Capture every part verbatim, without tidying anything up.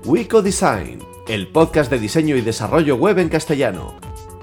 Wico Design, el podcast de diseño y desarrollo web en castellano.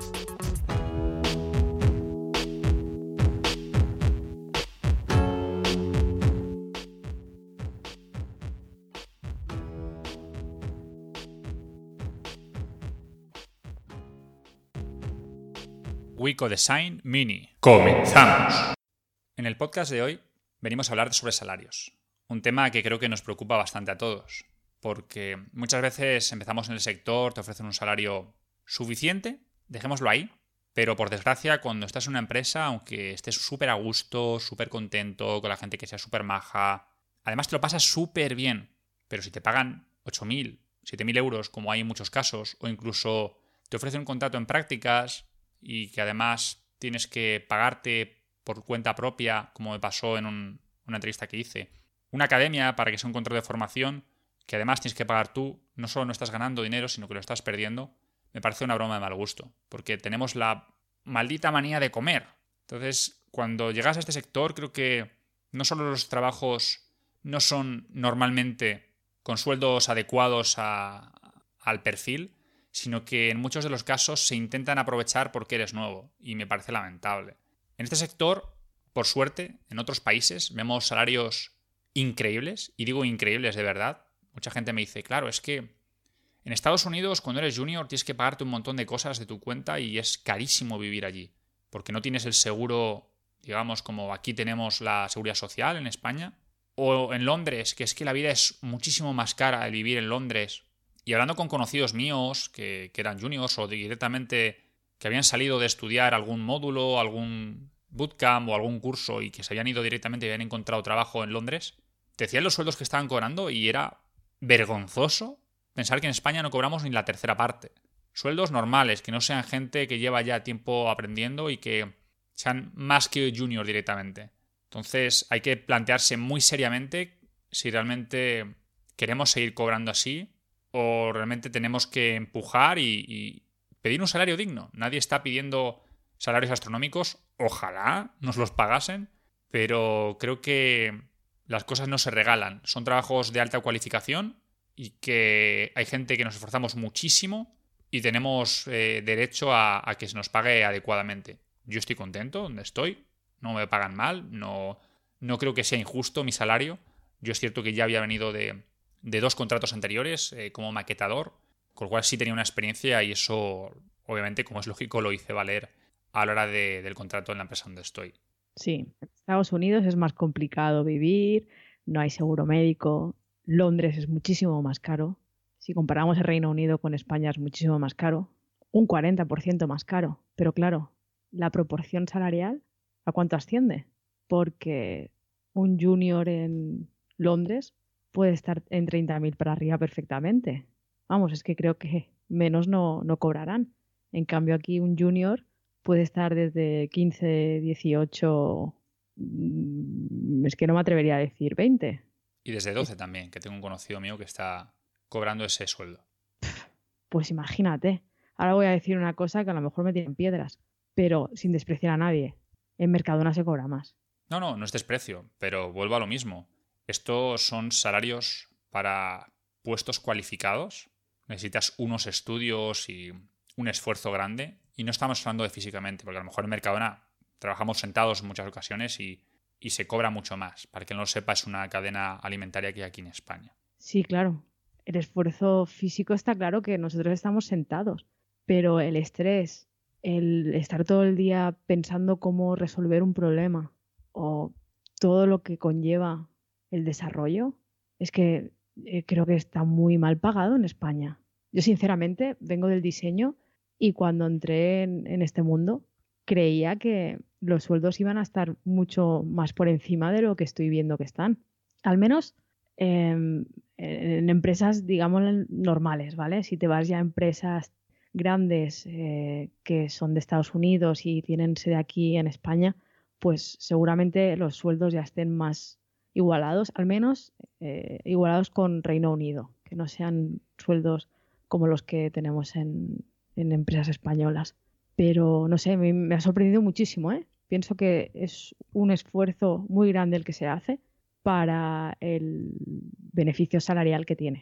Wico Design Mini. ¡Comenzamos! En el podcast de hoy venimos a hablar sobre salarios, un tema que creo que nos preocupa bastante a todos, porque muchas veces empezamos en el sector, te ofrecen un salario suficiente, dejémoslo ahí, pero por desgracia cuando estás en una empresa, aunque estés súper a gusto, súper contento, con la gente que sea súper maja, además te lo pasas súper bien, pero si te pagan ocho mil, siete mil euros, como hay en muchos casos, o incluso te ofrecen un contrato en prácticas y que además tienes que pagarte por cuenta propia, como me pasó en un, una entrevista que hice, una academia para que sea un contrato de formación, que además tienes que pagar tú, no solo no estás ganando dinero, sino que lo estás perdiendo, me parece una broma de mal gusto, porque tenemos la maldita manía de comer. Entonces, cuando llegas a este sector, creo que no solo los trabajos no son normalmente con sueldos adecuados a, al perfil, sino que en muchos de los casos se intentan aprovechar porque eres nuevo, y me parece lamentable. En este sector, por suerte, en otros países vemos salarios increíbles, y digo increíbles de verdad. Mucha gente me dice, claro, es que en Estados Unidos cuando eres junior tienes que pagarte un montón de cosas de tu cuenta y es carísimo vivir allí, porque no tienes el seguro, digamos, como aquí tenemos la seguridad social en España, o en Londres, que es que la vida es muchísimo más cara el vivir en Londres. Y hablando con conocidos míos que, que eran juniors o directamente que habían salido de estudiar algún módulo, algún bootcamp o algún curso y que se habían ido directamente y habían encontrado trabajo en Londres, te decían los sueldos que estaban cobrando y era vergonzoso pensar que en España no cobramos ni la tercera parte. Sueldos normales, que no sean gente que lleva ya tiempo aprendiendo y que sean más que junior directamente. Entonces hay que plantearse muy seriamente si realmente queremos seguir cobrando así o realmente tenemos que empujar y, y pedir un salario digno. Nadie está pidiendo salarios astronómicos. Ojalá nos los pagasen, pero creo que las cosas no se regalan. Son trabajos de alta cualificación y que hay gente que nos esforzamos muchísimo y tenemos eh, derecho a, a que se nos pague adecuadamente. Yo estoy contento donde estoy, no me pagan mal, no, no creo que sea injusto mi salario. Yo es cierto que ya había venido de, de dos contratos anteriores eh, como maquetador, con lo cual sí tenía una experiencia y eso, obviamente, como es lógico, lo hice valer a la hora de, del contrato en la empresa donde estoy. Sí, en Estados Unidos es más complicado vivir, no hay seguro médico, Londres es muchísimo más caro, si comparamos el Reino Unido con España es muchísimo más caro, un cuarenta por ciento más caro, pero claro, la proporción salarial, ¿a cuánto asciende? Porque un junior en Londres puede estar en treinta mil para arriba perfectamente. Vamos, es que creo que menos no, no cobrarán. En cambio aquí un junior puede estar desde quince, dieciocho, es que no me atrevería a decir veinte. Y desde doce también, que tengo un conocido mío que está cobrando ese sueldo. Pues imagínate. Ahora voy a decir una cosa que a lo mejor me tiran piedras, pero sin despreciar a nadie. En Mercadona se cobra más. No, no, no es desprecio, pero vuelvo a lo mismo. Estos son salarios para puestos cualificados. Necesitas unos estudios y un esfuerzo grande. Y no estamos hablando de físicamente, porque a lo mejor en Mercadona trabajamos sentados en muchas ocasiones y, y se cobra mucho más. Para quien no lo sepa, es una cadena alimentaria que hay aquí en España. Sí, claro. El esfuerzo físico está claro que nosotros estamos sentados, pero el estrés, el estar todo el día pensando cómo resolver un problema o todo lo que conlleva el desarrollo, es que eh, creo que está muy mal pagado en España. Yo sinceramente vengo del diseño y cuando entré en, en este mundo creía que los sueldos iban a estar mucho más por encima de lo que estoy viendo que están. Al menos eh, en empresas, digamos, normales, ¿vale? Si te vas ya a empresas grandes eh, que son de Estados Unidos y tienen sede aquí en España, pues seguramente los sueldos ya estén más igualados, al menos eh, igualados con Reino Unido, que no sean sueldos como los que tenemos en, en empresas españolas. Pero no sé, me, me ha sorprendido muchísimo, ¿eh? Pienso que es un esfuerzo muy grande el que se hace para el beneficio salarial que tiene.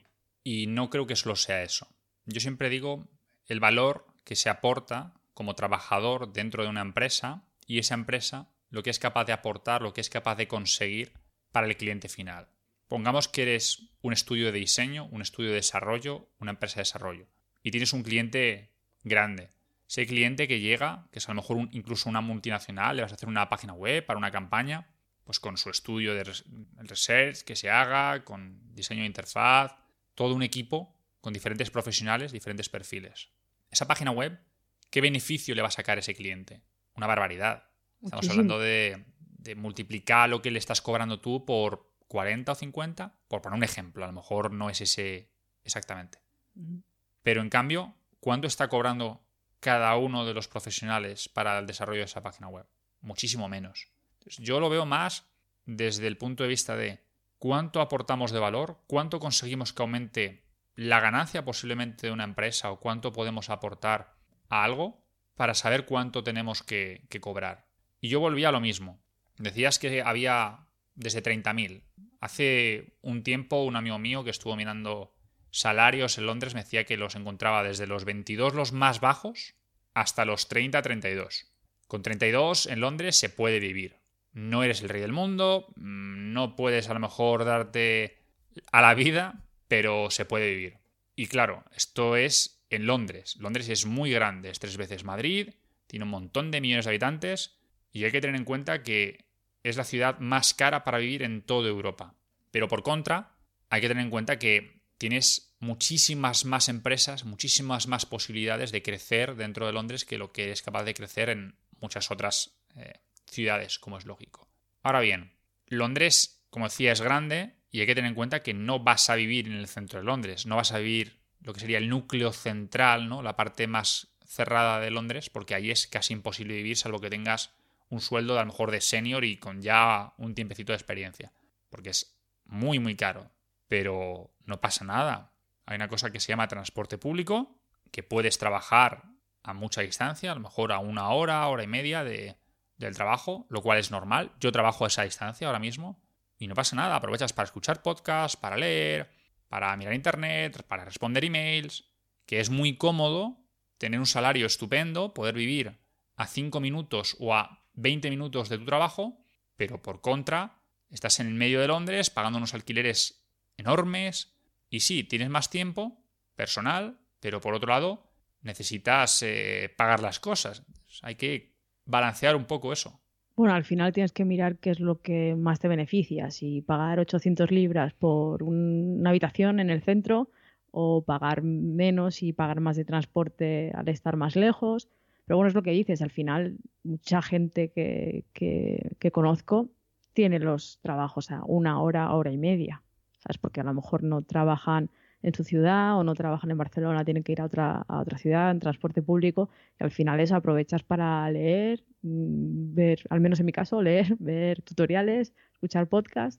y no creo que solo sea eso. Yo siempre digo el valor que se aporta como trabajador dentro de una empresa y esa empresa lo que es capaz de aportar, lo que es capaz de conseguir para el cliente final. Pongamos que eres un estudio de diseño, un estudio de desarrollo, una empresa de desarrollo y tienes un cliente grande. Ese cliente que llega, que es a lo mejor un, incluso una multinacional, le vas a hacer una página web para una campaña, pues con su estudio de research que se haga, con diseño de interfaz, todo un equipo con diferentes profesionales, diferentes perfiles. Esa página web, ¿qué beneficio le va a sacar a ese cliente? Una barbaridad. Estamos Muchísimo. hablando de, de multiplicar lo que le estás cobrando tú por cuarenta o cincuenta, por poner un ejemplo. A lo mejor no es ese exactamente. Ujú. Pero en cambio, ¿cuánto está cobrando cada uno de los profesionales para el desarrollo de esa página web? Muchísimo menos. Entonces, yo lo veo más desde el punto de vista de cuánto aportamos de valor, cuánto conseguimos que aumente la ganancia posiblemente de una empresa o cuánto podemos aportar a algo para saber cuánto tenemos que, que cobrar. Y yo volví a lo mismo. Decías que había desde treinta mil. Hace un tiempo un amigo mío que estuvo mirando salarios en Londres me decía que los encontraba desde los veintidós los más bajos hasta los treinta a treinta y dos. Con treinta y dos en Londres se puede vivir. No eres el rey del mundo, no puedes a lo mejor darte a la vida, pero se puede vivir. Y claro, esto es en Londres. Londres es muy grande, es tres veces Madrid, tiene un montón de millones de habitantes y hay que tener en cuenta que es la ciudad más cara para vivir en toda Europa. Pero por contra, hay que tener en cuenta que tienes muchísimas más empresas, muchísimas más posibilidades de crecer dentro de Londres que lo que es capaz de crecer en muchas otras eh, ciudades, como es lógico. Ahora bien, Londres, como decía, es grande y hay que tener en cuenta que no vas a vivir en el centro de Londres, no vas a vivir lo que sería el núcleo central, ¿no? La parte más cerrada de Londres, porque ahí es casi imposible vivir salvo que tengas un sueldo de a lo mejor de senior y con ya un tiempecito de experiencia, porque es muy muy caro, pero no pasa nada. Hay una cosa que se llama transporte público, que puedes trabajar a mucha distancia, a lo mejor a una hora, hora y media de, del trabajo, lo cual es normal. Yo trabajo a esa distancia ahora mismo y no pasa nada. Aprovechas para escuchar podcasts, para leer, para mirar internet, para responder emails, que es muy cómodo tener un salario estupendo, poder vivir a cinco minutos o a veinte minutos de tu trabajo, pero por contra estás en el medio de Londres pagando unos alquileres enormes y sí, tienes más tiempo personal, pero por otro lado necesitas eh, pagar las cosas. Hay que balancear un poco eso. Bueno, al final tienes que mirar qué es lo que más te beneficia, si pagar ochocientas libras por un- una habitación en el centro o pagar menos y pagar más de transporte al estar más lejos. Pero bueno, es lo que dices, al final mucha gente que, que, que conozco tiene los trabajos a una hora, hora y media, ¿sabes? Porque a lo mejor no trabajan en su ciudad o no trabajan en Barcelona, tienen que ir a otra, a otra ciudad en transporte público y al final eso aprovechas para leer, mm, ver, al menos en mi caso, leer, ver tutoriales, escuchar podcasts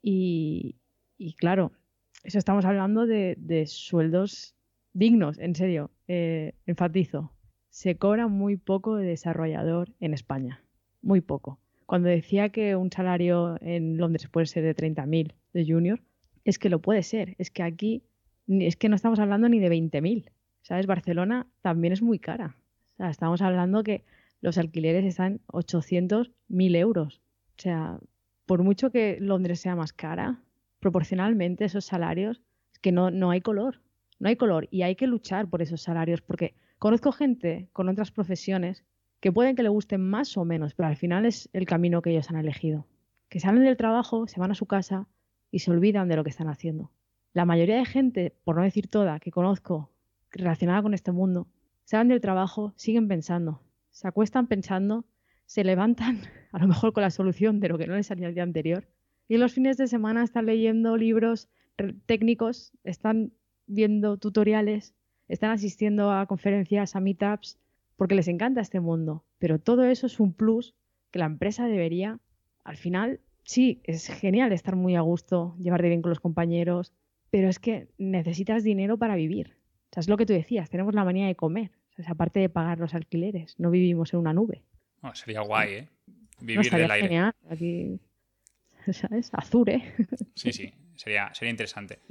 y, y claro, eso estamos hablando de, de sueldos dignos, en serio, eh, enfatizo. Se cobra muy poco de desarrollador en España, muy poco. Cuando decía que un salario en Londres puede ser de treinta mil de junior, es que lo puede ser, es que aquí es que no estamos hablando ni de veinte mil, ¿sabes? Barcelona también es muy cara. O sea, estamos hablando que los alquileres están ochocientos mil euros. O sea, por mucho que Londres sea más cara, proporcionalmente esos salarios, es que no, no hay color. No hay color y hay que luchar por esos salarios porque conozco gente con otras profesiones que pueden que le gusten más o menos, pero al final es el camino que ellos han elegido. Que salen del trabajo, se van a su casa y se olvidan de lo que están haciendo. La mayoría de gente, por no decir toda, que conozco relacionada con este mundo, salen del trabajo, siguen pensando, se acuestan pensando, se levantan a lo mejor con la solución de lo que no les salía el día anterior y en los fines de semana están leyendo libros técnicos, están viendo tutoriales, están asistiendo a conferencias, a meetups, porque les encanta este mundo. Pero todo eso es un plus que la empresa debería, al final, sí, es genial estar muy a gusto, llevarte bien con los compañeros, pero es que necesitas dinero para vivir. O sea, es lo que tú decías, tenemos la manía de comer. O sea, aparte de pagar los alquileres, no vivimos en una nube. Bueno, sería guay, ¿eh? No, Vivir estaría del aire. genial. Aquí, ¿sabes? Azure. Sí, sí, sería, sería interesante.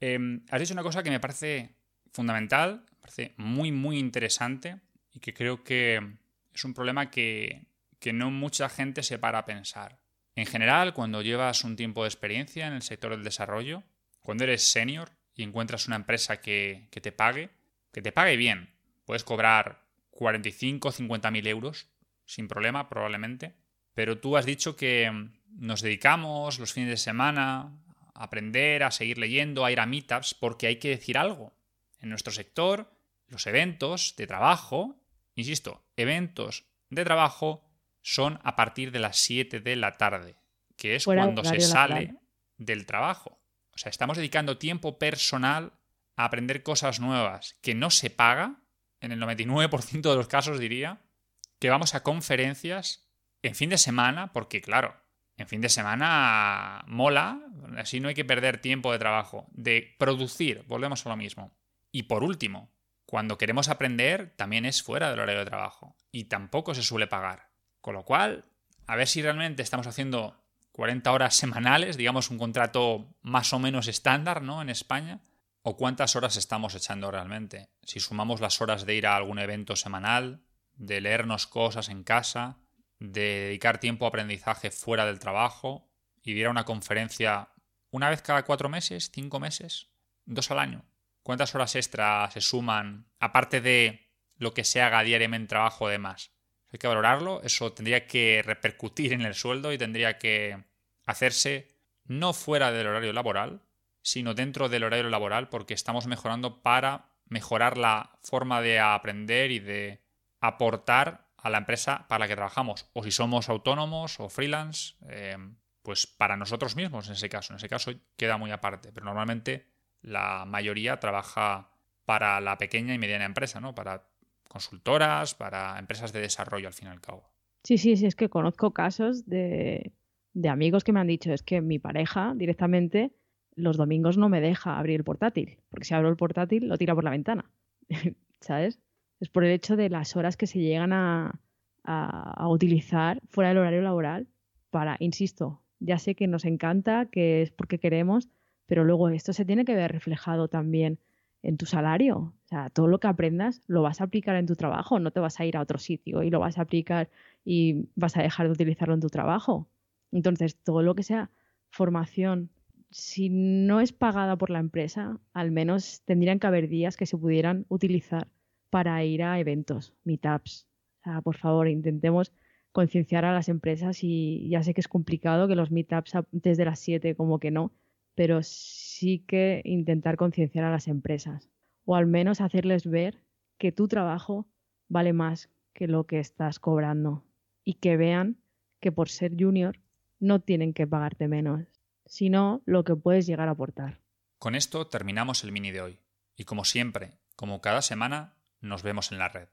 Eh, has dicho una cosa que me parece fundamental, me parece muy, muy interesante y que creo que es un problema que, que no mucha gente se para a pensar. En general, cuando llevas un tiempo de experiencia en el sector del desarrollo, cuando eres senior y encuentras una empresa que, que te pague, que te pague bien, puedes cobrar cuarenta y cinco o cincuenta mil euros sin problema, probablemente. Pero tú has dicho que nos dedicamos los fines de semana a aprender, a seguir leyendo, a ir a meetups, porque hay que decir algo. En nuestro sector, los eventos de trabajo, insisto, eventos de trabajo son a partir de las siete de la tarde, que es Fuera cuando se horario sale laboral. del trabajo. O sea, estamos dedicando tiempo personal a aprender cosas nuevas que no se paga, en el noventa y nueve por ciento de los casos diría, que vamos a conferencias en fin de semana, porque claro, en fin de semana mola, así no hay que perder tiempo de trabajo, de producir, volvemos a lo mismo. Y por último, cuando queremos aprender también es fuera del horario de trabajo y tampoco se suele pagar. Con lo cual, a ver si realmente estamos haciendo cuarenta horas semanales, digamos un contrato más o menos estándar, ¿no? En España, o cuántas horas estamos echando realmente. Si sumamos las horas de ir a algún evento semanal, de leernos cosas en casa, de dedicar tiempo a aprendizaje fuera del trabajo y de ir a una conferencia una vez cada cuatro meses, cinco meses, dos al año. ¿Cuántas horas extra se suman, aparte de lo que se haga diariamente en trabajo de más? Hay que valorarlo, eso tendría que repercutir en el sueldo y tendría que hacerse no fuera del horario laboral, sino dentro del horario laboral, porque estamos mejorando para mejorar la forma de aprender y de aportar a la empresa para la que trabajamos. O si somos autónomos o freelance, eh, pues para nosotros mismos en ese caso. En ese caso queda muy aparte, pero normalmente la mayoría trabaja para la pequeña y mediana empresa, ¿no? Para consultoras, para empresas de desarrollo al fin y al cabo. Sí, sí, sí, es que conozco casos de, de amigos que me han dicho, es que mi pareja directamente los domingos no me deja abrir el portátil, porque si abro el portátil lo tira por la ventana, ¿sabes? Es por el hecho de las horas que se llegan a, a, a utilizar fuera del horario laboral para, insisto, ya sé que nos encanta, que es porque queremos, pero luego esto se tiene que ver reflejado también en tu salario. O sea, todo lo que aprendas lo vas a aplicar en tu trabajo, no te vas a ir a otro sitio y lo vas a aplicar y vas a dejar de utilizarlo en tu trabajo. Entonces, todo lo que sea formación, si no es pagada por la empresa, al menos tendrían que haber días que se pudieran utilizar para ir a eventos, meetups. O sea, por favor, intentemos concienciar a las empresas y ya sé que es complicado que los meetups antes de las siete como que no, pero sí que intentar concienciar a las empresas o al menos hacerles ver que tu trabajo vale más que lo que estás cobrando y que vean que por ser junior no tienen que pagarte menos, sino lo que puedes llegar a aportar. Con esto terminamos el mini de hoy y como siempre, como cada semana, nos vemos en la red.